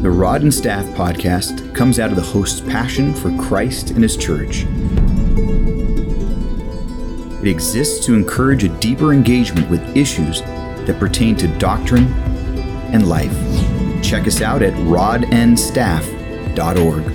The Rod and Staff podcast comes out of the host's passion for Christ and his church. It exists to encourage a deeper engagement with issues that pertain to doctrine and life. Check us out at rodandstaff.org.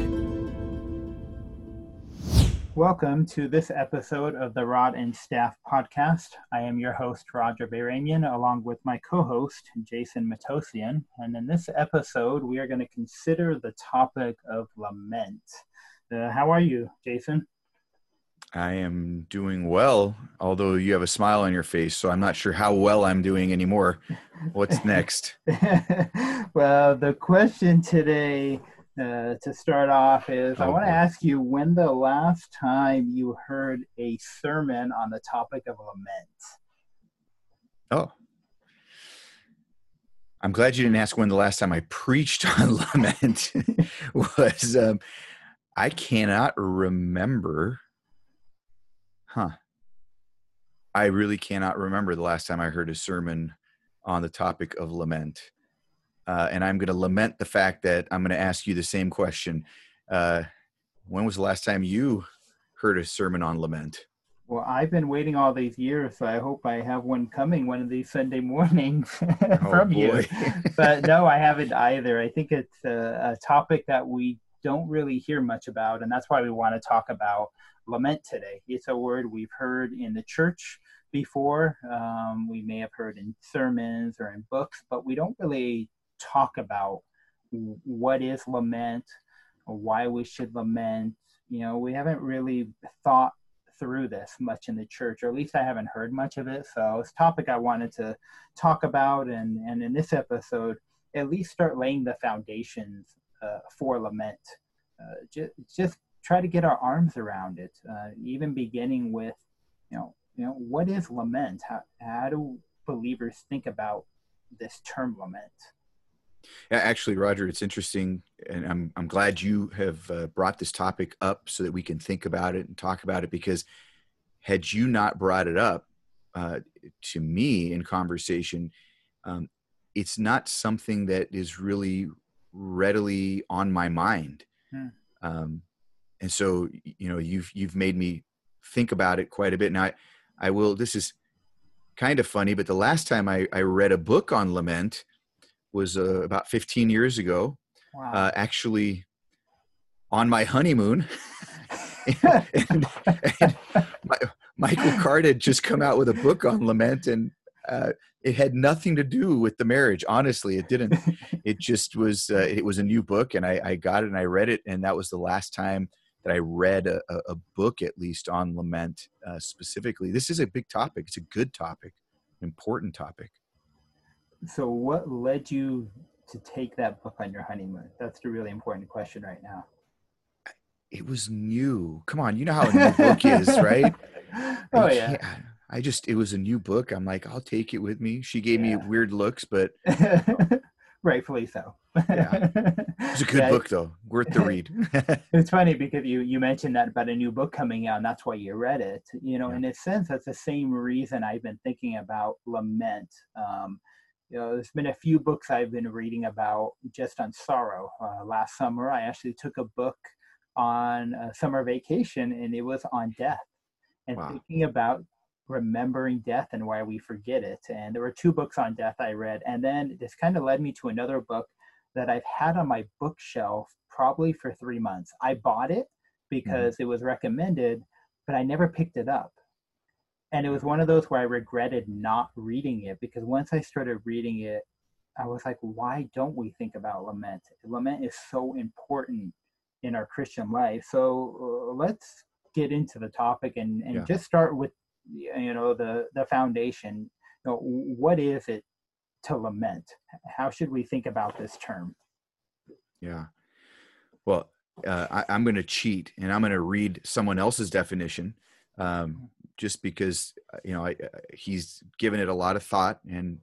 Welcome to this episode of the Rod and Staff podcast. I am your host, Roger Baranian, along with my co-host, Jason Matosian. And in this episode, we are going to consider the topic of lament. How are you, Jason? I am doing well, although you have a smile on your face, so I'm not sure how well I'm doing anymore. What's next? Well, the question today to start off is, I want to ask you when the last time you heard a sermon on the topic of lament. Oh, I'm glad you didn't ask when the last time I preached on lament was. I cannot remember. I really cannot remember the last time I heard a sermon on the topic of lament. And I'm going to lament the fact that I'm going to ask you the same question. When was the last time you heard a sermon on lament? Well, I've been waiting all these years, so I hope I have one coming one of these Sunday mornings from you. But no, I haven't either. I think it's a topic that we don't really hear much about, and that's why we want to talk about lament today. It's a word we've heard in the church before. We may have heard in sermons or in books, but we don't really talk about what is lament or why we should lament. You know, we haven't really thought through this much in the church, or at least I haven't heard much of it. So it's a topic I wanted to talk about, and in this episode, at least start laying the foundations for lament. Just try to get our arms around it, even beginning with, you know, what is lament? How do believers think about this term lament? Yeah, actually, Roger, it's interesting, and I'm glad you have brought this topic up so that we can think about it and talk about it, because had you not brought it up to me in conversation, it's not something that is really readily on my mind. And so, you know, you've made me think about it quite a bit. Now, I will, this is kind of funny, but the last time I read a book on lament was about 15 years ago. Wow. Actually on my honeymoon. and Michael Card had just come out with a book on lament, and it had nothing to do with the marriage. Honestly, it didn't. It just was, it was a new book, and I got it and I read it, and that was the last time that I read a book, at least on lament specifically. This is a big topic. It's a good topic, an important topic. So what led you to take that book on your honeymoon? That's the really important question right now. It was new. Come on, you know how a new book is, right? Oh, yeah. It was a new book. I'm like, I'll take it with me. She gave me weird looks, but rightfully so. Yeah. It's a good book, though. Worth the read. It's funny because you mentioned that about a new book coming out, and that's why you read it. You know, in a sense, that's the same reason I've been thinking about lament. You know, there's been a few books I've been reading about just on sorrow. Last summer, I actually took a book on summer vacation, and it was on death and thinking about remembering death and why we forget it. And there were 2 books on death I read, and then this kind of led me to another book that I've had on my bookshelf probably for 3 months. I bought it because it was recommended, but I never picked it up. And it was one of those where I regretted not reading it, because once I started reading it, I was like, why don't we think about lament? Lament is so important in our Christian life. So let's get into the topic and just start with, you know, the foundation. You know, what is it to lament? How should we think about this term? Yeah. Well, I'm going to cheat, and I'm going to read someone else's definition, just because, you know, he's given it a lot of thought, and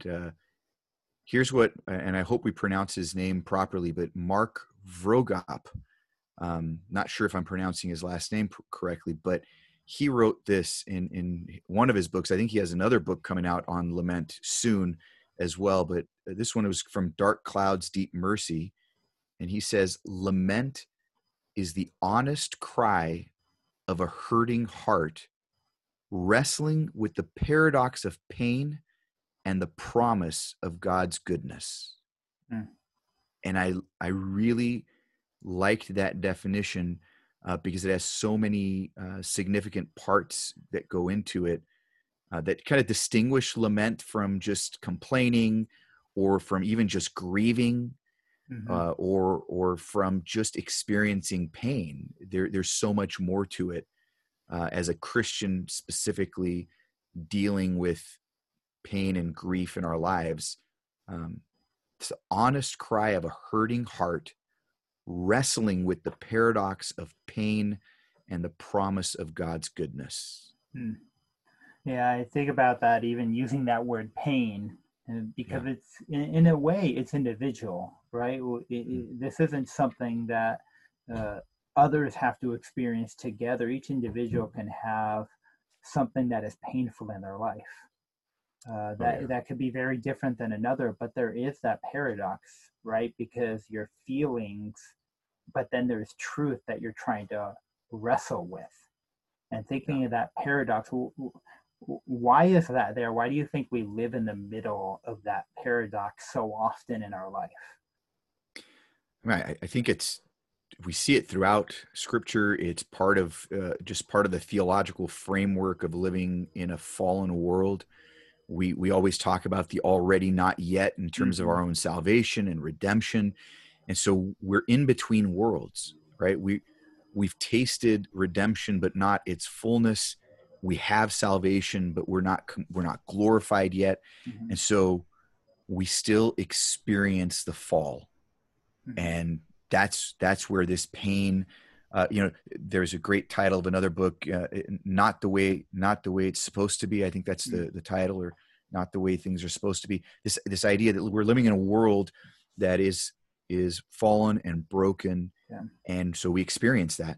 here's what, and I hope we pronounce his name properly, but Mark Vroegop. Not sure if I'm pronouncing his last name correctly, but he wrote this in one of his books. I think he has another book coming out on lament soon as well, but this one was from Dark Clouds, Deep Mercy. And he says, lament is the honest cry of a hurting heart, wrestling with the paradox of pain and the promise of God's goodness. Mm. And I really liked that definition because it has so many significant parts that go into it that kind of distinguish lament from just complaining, or from even just grieving, or from just experiencing pain. There's so much more to it as a Christian, specifically dealing with pain and grief in our lives. It's the honest cry of a hurting heart, wrestling with the paradox of pain and the promise of God's goodness. Yeah, I think about that, even using that word pain, because it's in a way it's individual, right? This isn't something that others have to experience together. Each individual can have something that is painful in their life. That could be very different than another, but there is that paradox, right? Because your feelings, but then there's truth that you're trying to wrestle with. And thinking of that paradox, why is that there? Why do you think we live in the middle of that paradox so often in our life? I think we see it throughout Scripture. It's part of just part of the theological framework of living in a fallen world. We always talk about the already not yet in terms of our own salvation and redemption. And so we're in between worlds, right? We've tasted redemption, but not its fullness. We have salvation, but we're not glorified yet. And so we still experience the fall. And that's where this pain, there's a great title of another book, not the way it's supposed to be. I think that's the title, or Not the Way Things Are Supposed to Be. This idea that we're living in a world that is fallen and broken. And so we experience that.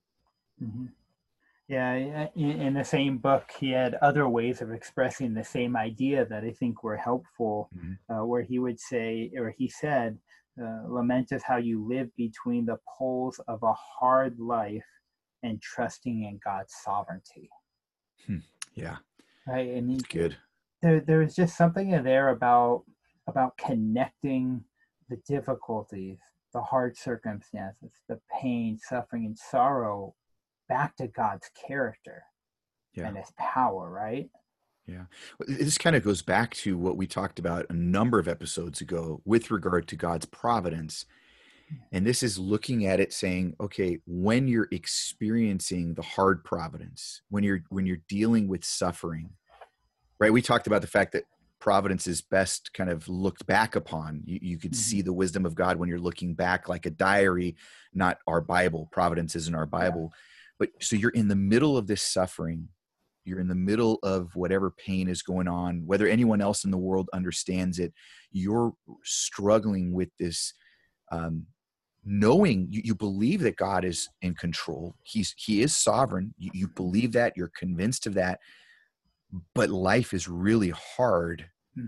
Yeah, in the same book, he had other ways of expressing the same idea that I think were helpful, where he would say, or he said, lament is how you live between the poles of a hard life and trusting in God's sovereignty. Yeah. Right. And it's good. There's just something in there about connecting the difficulties, the hard circumstances, the pain, suffering, and sorrow back to God's character and his power, right? Yeah. This kind of goes back to what we talked about a number of episodes ago with regard to God's providence. And this is looking at it saying, okay, when you're experiencing the hard providence, when you're dealing with suffering, right? We talked about the fact that providence is best kind of looked back upon. You could see the wisdom of God when you're looking back, like a diary, not our Bible. Providence isn't our Bible. But so you're in the middle of this suffering. You're in the middle of whatever pain is going on, whether anyone else in the world understands it. You're struggling with this, knowing you believe that God is in control. He is sovereign. You believe that. You're convinced of that. But life is really hard.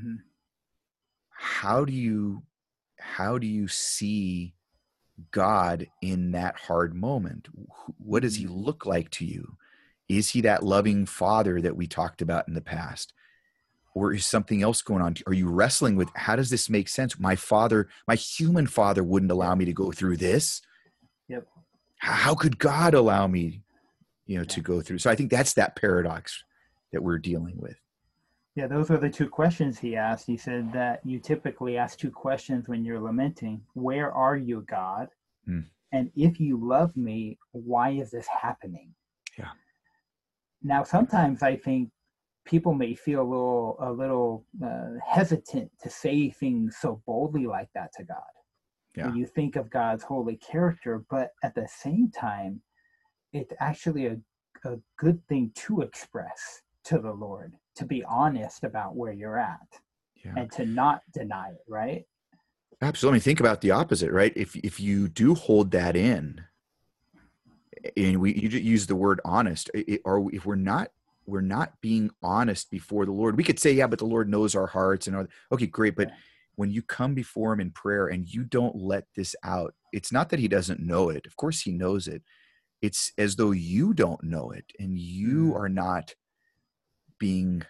How do you see God in that hard moment? What does he look like to you? Is he that loving father that we talked about in the past? Or is something else going on? Are you wrestling with, how does this make sense? My human father wouldn't allow me to go through this. How could God allow me, to go through? So I think that's that paradox that we're dealing with. Yeah, those are the two questions he asked. He said that you typically ask two questions when you're lamenting. Where are you, God? And if you love me, why is this happening? Yeah. Now, sometimes I think people may feel a little hesitant to say things so boldly like that to God. When you think of God's holy character, but at the same time, it's actually a good thing to express to the Lord, to be honest about where you're at and to not deny it, right? Absolutely. Think about the opposite, right? If you do hold that in, and you use the word honest, if we're not being honest before the Lord, we could say, but the Lord knows our hearts, and okay, great. But when you come before him in prayer and you don't let this out, it's not that he doesn't know it. Of course he knows it. It's as though you don't know it and you are not being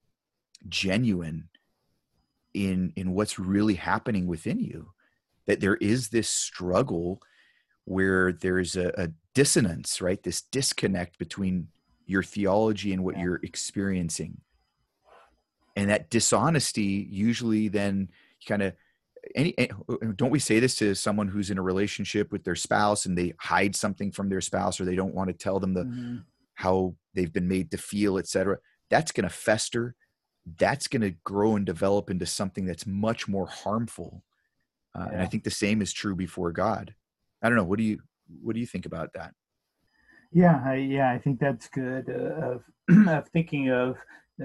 genuine in what's really happening within you, that there is this struggle where there's a dissonance, right? This disconnect between your theology and what you're experiencing. And that dishonesty usually then kind of, don't we say this to someone who's in a relationship with their spouse and they hide something from their spouse, or they don't want to tell them how they've been made to feel, etc. That's going to fester. That's going to grow and develop into something that's much more harmful. And I think the same is true before God. I don't know. What do you think about that? Yeah, I think that's good. Of thinking of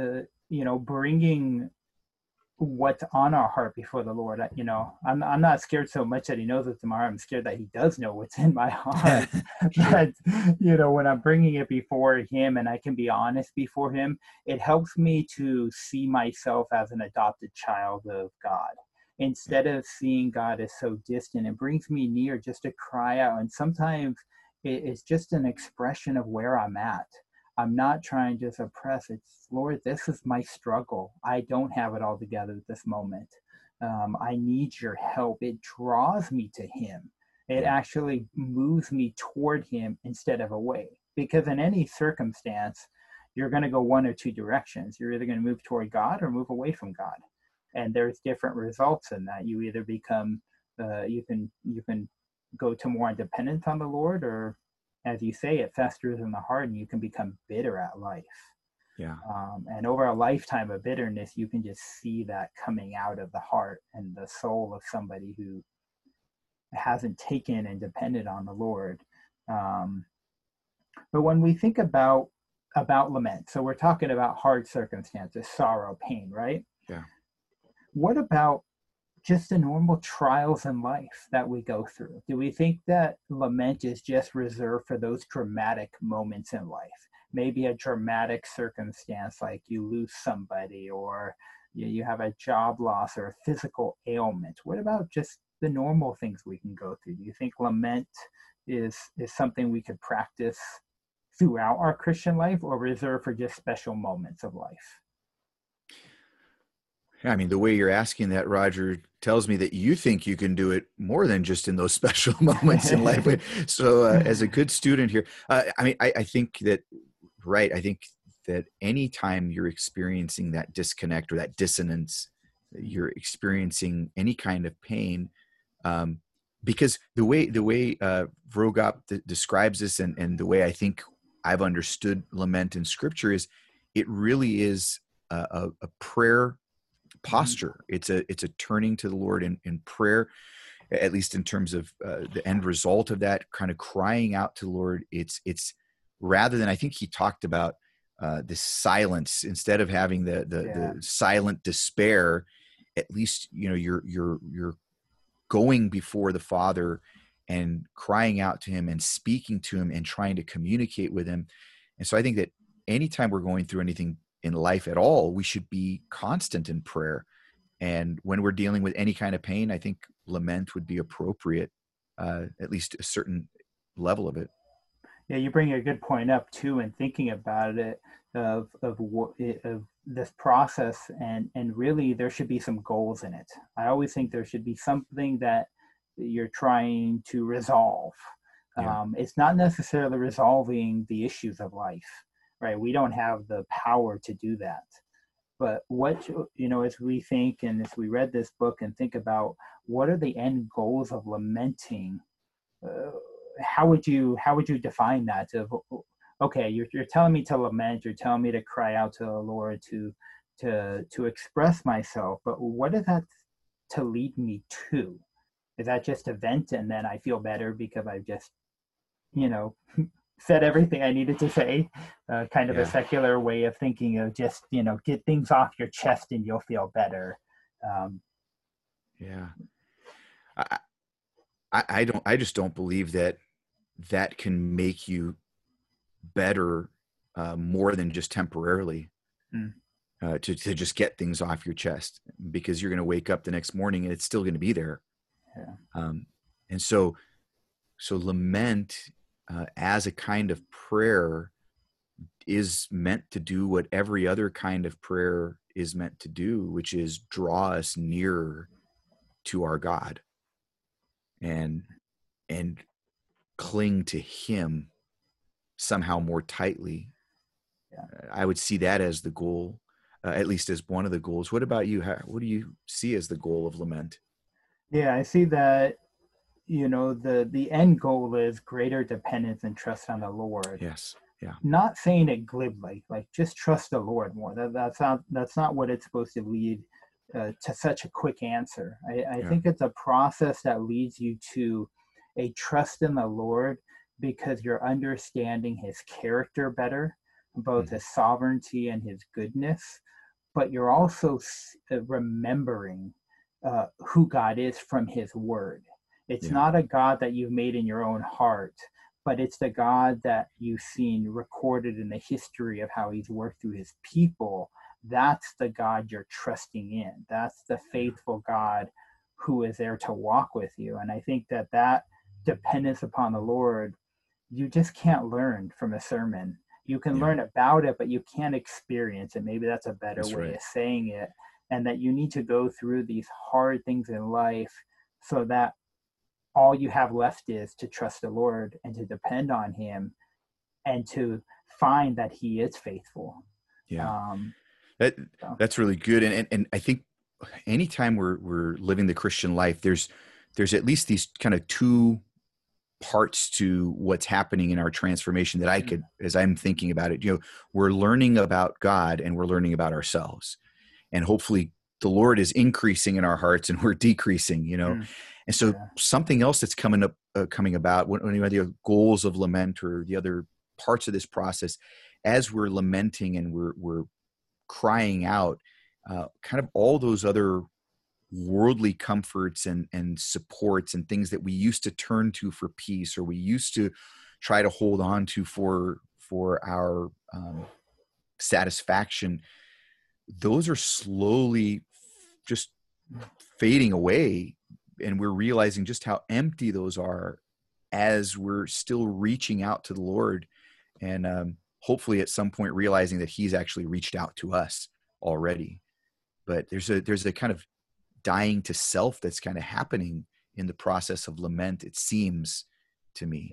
bringing what's on our heart before the Lord. I'm not scared so much that he knows what's in my heart. I'm scared that he does know what's in my heart. But when I'm bringing it before him and I can be honest before him, it helps me to see myself as an adopted child of God. Instead of seeing God as so distant, it brings me near just to cry out. And sometimes it's just an expression of where I'm at. I'm not trying to suppress it. Lord, this is my struggle. I don't have it all together at this moment. I need your help. It draws me to him. It actually moves me toward him instead of away. Because in any circumstance, you're going to go one or two directions. You're either going to move toward God or move away from God. And there's different results in that. You either become, you can go to more dependence on the Lord, or as you say, it festers in the heart and you can become bitter at life. Yeah. And over a lifetime of bitterness, you can just see that coming out of the heart and the soul of somebody who hasn't taken and depended on the Lord. But when we think about lament, so we're talking about hard circumstances, sorrow, pain, right? Yeah. What about just the normal trials in life that we go through? Do we think that lament is just reserved for those dramatic moments in life? Maybe a dramatic circumstance like you lose somebody, or you have a job loss or a physical ailment. What about just the normal things we can go through? Do you think lament is something we could practice throughout our Christian life, or reserved for just special moments of life? I mean, the way you're asking that, Roger, tells me that you think you can do it more than just in those special moments in life. So as a good student here, I think that, right, I think that anytime you're experiencing that disconnect or that dissonance, you're experiencing any kind of pain, because the way Vroegop describes this, and the way I think I've understood lament in Scripture, is it really is a prayer posture. It's a turning to the Lord in prayer, at least in terms of the end result of that, kind of crying out to the Lord. It's rather than, I think he talked about this silence, instead of having the silent despair, at least you're going before the Father and crying out to him and speaking to him and trying to communicate with him. And so I think that anytime we're going through anything in life at all, we should be constant in prayer. And when we're dealing with any kind of pain, I think lament would be appropriate, at least a certain level of it. Yeah, you bring a good point up too, in thinking about it, of this process, and really there should be some goals in it. I always think there should be something that you're trying to resolve. It's not necessarily resolving the issues of life, right? We don't have the power to do that. But what, as we think and as we read this book and think about what are the end goals of lamenting, how would you define that? Okay, you're telling me to lament, you're telling me to cry out to the Lord, to express myself, but what is that to lead me to? Is that just a vent and then I feel better because I've just, said everything I needed to say? Kind of a secular way of thinking of just, get things off your chest and you'll feel better. I just don't believe that can make you better more than just temporarily. to just get things off your chest, because you're going to wake up the next morning and it's still going to be there. Yeah. And so lament as a kind of prayer is meant to do what every other kind of prayer is meant to do, which is draw us nearer to our God and cling to him somehow more tightly. Yeah. I would see that as the goal, at least as one of the goals. What about you? What do you see as the goal of lament? Yeah, I see that, the end goal is greater dependence and trust on the Lord. Yes. Yeah. Not saying it glibly, like just trust the Lord more. That's not what it's supposed to lead to such a quick answer. I think it's a process that leads you to a trust in the Lord, because you're understanding his character better, both his sovereignty and his goodness, but you're also remembering who God is from his word. It's not a God that you've made in your own heart, but it's the God that you've seen recorded in the history of how he's worked through his people. That's the God you're trusting in. That's the faithful God who is there to walk with you. And I think that dependence upon the Lord, you just can't learn from a sermon. You can learn about it, but you can't experience it. Maybe that's a better way of saying it. And that you need to go through these hard things in life so that all you have left is to trust the Lord and to depend on him and to find that he is faithful. Yeah. That's really good. And I think anytime we're living the Christian life, there's at least these kind of two parts to what's happening in our transformation that I could, as I'm thinking about it, we're learning about God and we're learning about ourselves, and hopefully the Lord is increasing in our hearts and we're decreasing, And so something else that's coming about when you have the goals of lament or the other parts of this process, as we're lamenting and we're crying out, kind of all those other worldly comforts and supports and things that we used to turn to for peace, or we used to try to hold on to for our satisfaction, those are slowly just fading away, and we're realizing just how empty those are as we're still reaching out to the Lord, and hopefully at some point realizing that he's actually reached out to us already. But there's a kind of dying to self that's kind of happening in the process of lament, it seems to me.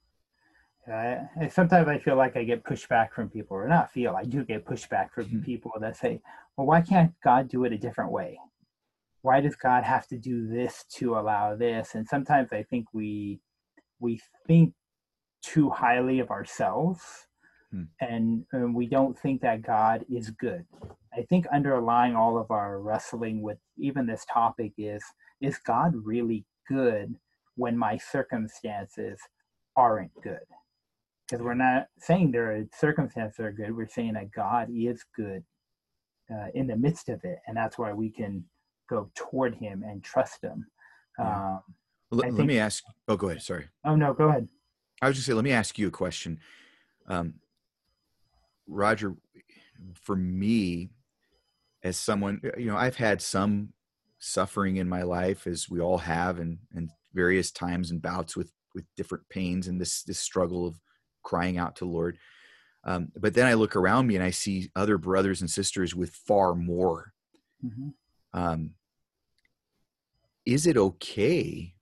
Sometimes I feel like I get pushback from people, or not feel, I do get pushback from people that say, well, why can't God do it a different way? Why does God have to do this to allow this? And sometimes I think we think too highly of ourselves, and we don't think that God is good. I think underlying all of our wrestling with even this topic is God really good when my circumstances aren't good? Because we're not saying there are circumstances that are good. We're saying that God is good in the midst of it. And that's why we can go toward him and trust him. Let me ask. Oh, go ahead. Sorry. Oh, no, go ahead. I was just saying, let me ask you a question. Roger, for me, as someone, I've had some suffering in my life, as we all have, and various times and bouts with different pains and this struggle of crying out to the Lord. But then I look around me and I see other brothers and sisters with far more. Is it okay,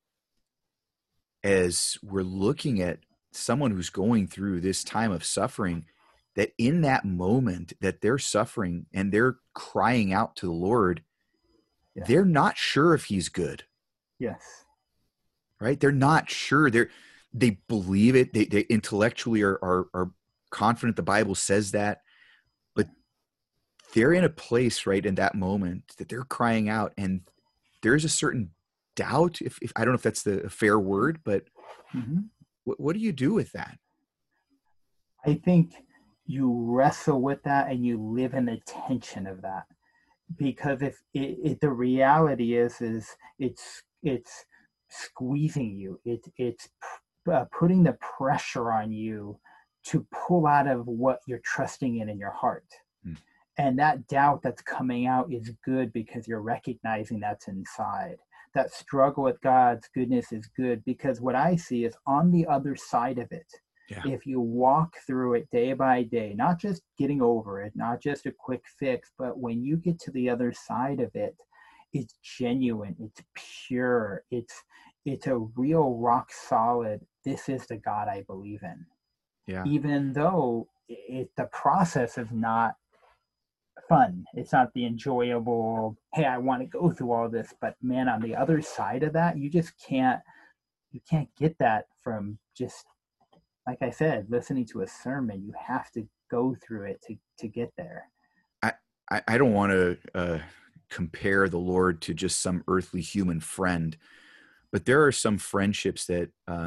as we're looking at someone who's going through this time of suffering, that in that moment that they're suffering and they're crying out to the Lord, they're not sure if he's good? Yes. Right? They're not sure. They believe it. They intellectually are confident the Bible says that, but they're in a place right in that moment that they're crying out, and there's a certain doubt, if I don't know if that's the fair word, but what do you do with that? I think you wrestle with that and you live in the tension of that, because if the reality is it's squeezing you, it's putting the pressure on you to pull out of what you're trusting in your heart. And that doubt that's coming out is good because you're recognizing that's inside. That struggle with God's goodness is good because what I see is on the other side of it. Yeah. If you walk through it day by day, not just getting over it, not just a quick fix, but when you get to the other side of it, it's genuine, it's pure, it's a real rock solid. This is the God I believe in. Yeah. Even though the process is not fun, it's not the enjoyable, hey, I want to go through all this, but man, on the other side of that, you can't get that from just, like I said, listening to a sermon. You have to go through it to get there. I don't want to compare the Lord to just some earthly human friend, but there are some friendships that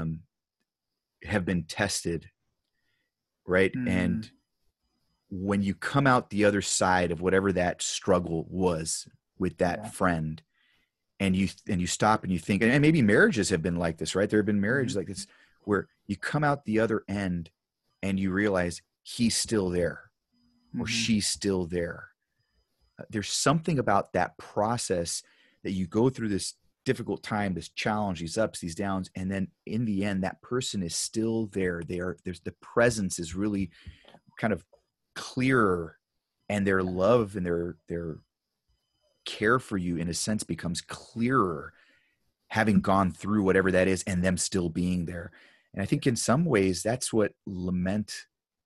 have been tested, right? And when you come out the other side of whatever that struggle was with that friend, and you stop and you think, and maybe marriages have been like this, right? There have been marriages like this where you come out the other end and you realize he's still there or she's still there. There's something about that process that you go through this difficult time, this challenge, these ups, these downs, and then in the end, that person is still there. There's the presence is really kind of clearer, and their love and their care for you in a sense becomes clearer, having gone through whatever that is and them still being there. And I think in some ways that's what lament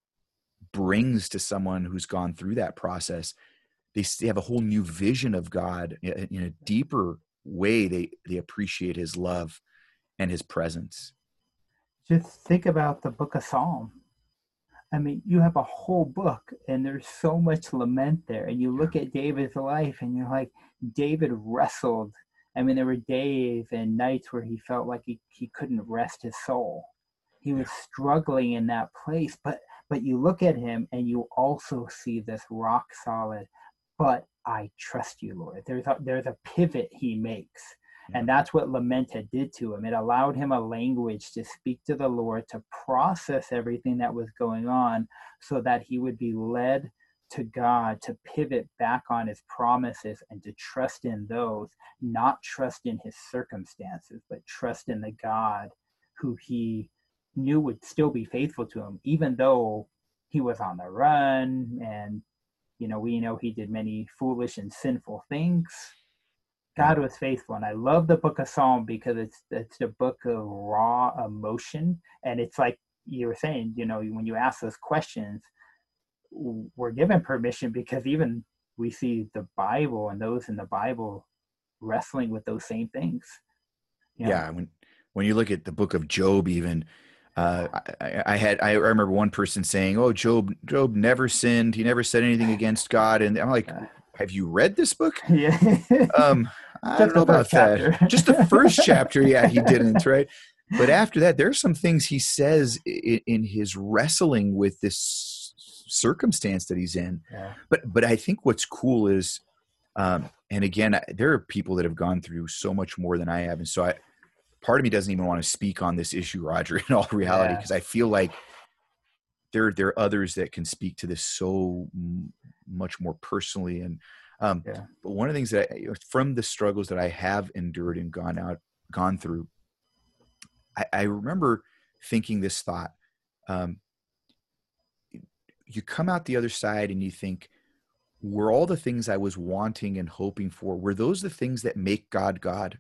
brings to someone who's gone through that process. They have a whole new vision of God in a deeper way. They appreciate his love and his presence. Just think about the book of Psalm. I mean, you have a whole book and there's so much lament there. And you look at David's life and you're like, David wrestled. I mean, there were days and nights where he felt like he couldn't rest his soul. He was struggling in that place. But you look at him and you also see this rock solid, but I trust you, Lord. There's a pivot he makes. And that's what lament had did to him. It allowed him a language to speak to the Lord, to process everything that was going on so that he would be led to God, to pivot back on his promises and to trust in those, not trust in his circumstances, but trust in the God who he knew would still be faithful to him, even though he was on the run and, we know he did many foolish and sinful things. God was faithful. And I love the book of Psalm because it's the book of raw emotion. And it's like you were saying, when you ask those questions, we're given permission because even we see the Bible and those in the Bible wrestling with those same things. Yeah. When you look at the book of Job, even, I remember one person saying, "Oh, Job never sinned. He never said anything against God." And I'm like, have you read this book? Yeah. I don't know about that. Just the first chapter. Yeah, he didn't. Right. But after that, there are some things he says in his wrestling with this circumstance that he's in. Yeah. But I think what's cool is, and again, there are people that have gone through so much more than I have. And so part of me doesn't even want to speak on this issue, Roger, in all reality, because I feel like there are others that can speak to this so much more personally. And but one of the things that from the struggles that I have endured and gone through, I remember thinking this thought. You come out the other side and you think, were all the things I was wanting and hoping for, were those the things that make God God?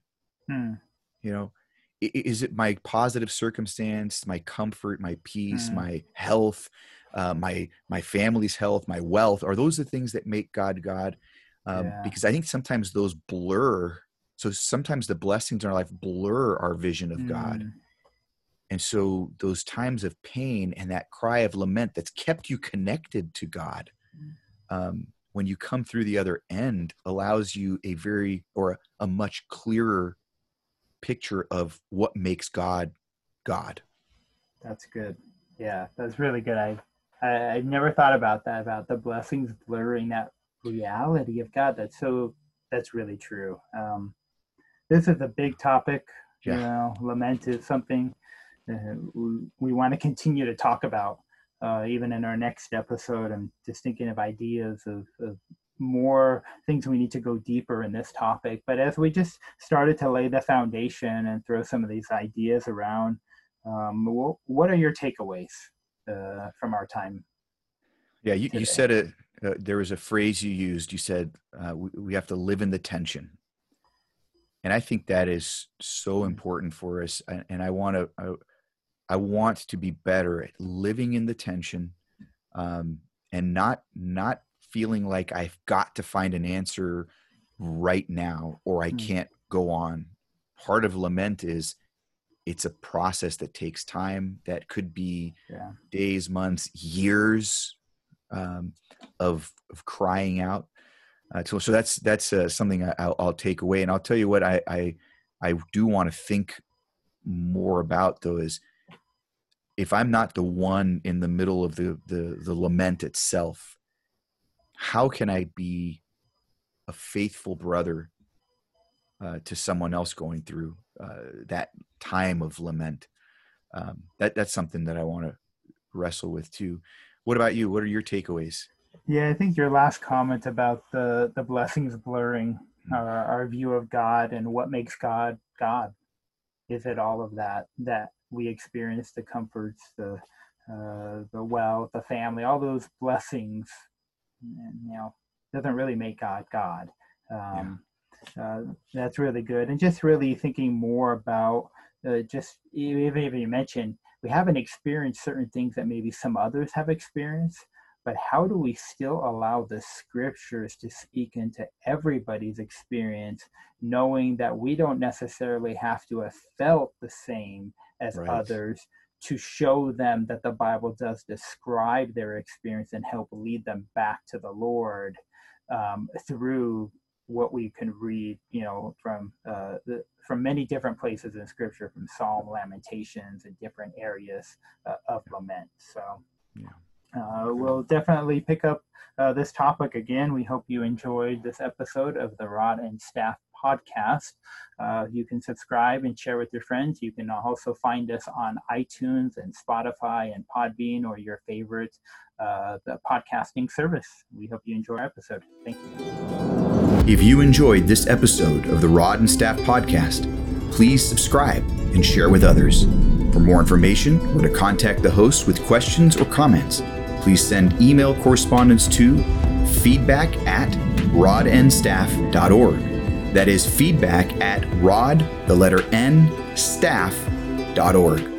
Is it my positive circumstance, my comfort, my peace, my health, my family's health, my wealth? Are those the things that make God God? Because I think sometimes those blur. So sometimes the blessings in our life blur our vision of God. And so those times of pain and that cry of lament that's kept you connected to God, when you come through the other end, allows you a much clearer picture of what makes God God. That's good. Yeah, that's really good. I never thought about that, about the blessings blurring that reality of God. That's really true. This is a big topic. Lament is something we want to continue to talk about. even in our next episode, I'm just thinking of ideas of more things we need to go deeper in this topic. But as we just started to lay the foundation and throw some of these ideas around, what are your takeaways from our time? Yeah, you said it. There was a phrase you used. You said we have to live in the tension, and I think that is so important for us. And I want to be better at living in the tension, and not feeling like I've got to find an answer right now or I can't go on. Part of lament is it's a process that takes time. That could be days, months, years of crying out. So that's something I'll take away. And I'll tell you what I do want to think more about, though, is if I'm not the one in the middle of the lament itself, how can I be a faithful brother to someone else going through that time of lament? That's something that I want to wrestle with too. What about you? What are your takeaways? Yeah, I think your last comment about the blessings blurring our view of God and what makes God God. Is it all of that we experience, the comforts, the wealth, the family, all those blessings, and, doesn't really make God God. That's really good. And just really thinking more about just even you mentioned, we haven't experienced certain things that maybe some others have experienced, but how do we still allow the scriptures to speak into everybody's experience, knowing that we don't necessarily have to have felt the same as others to show them that the Bible does describe their experience and help lead them back to the Lord through what we can read, from many different places in Scripture, from Psalm, Lamentations, and different areas of lament. So we'll definitely pick up this topic again. We hope you enjoyed this episode of the Rod and Staff podcast. You can subscribe and share with your friends. You can also find us on iTunes and Spotify and Podbean or your favorite the podcasting service. We hope you enjoy our episode. Thank you. If you enjoyed this episode of the Rod and Staff podcast, please subscribe and share with others. For more information or to contact the host with questions or comments, please send email correspondence to feedback@rodnstaff.org. That is feedback@rod, the letter N, staff.org.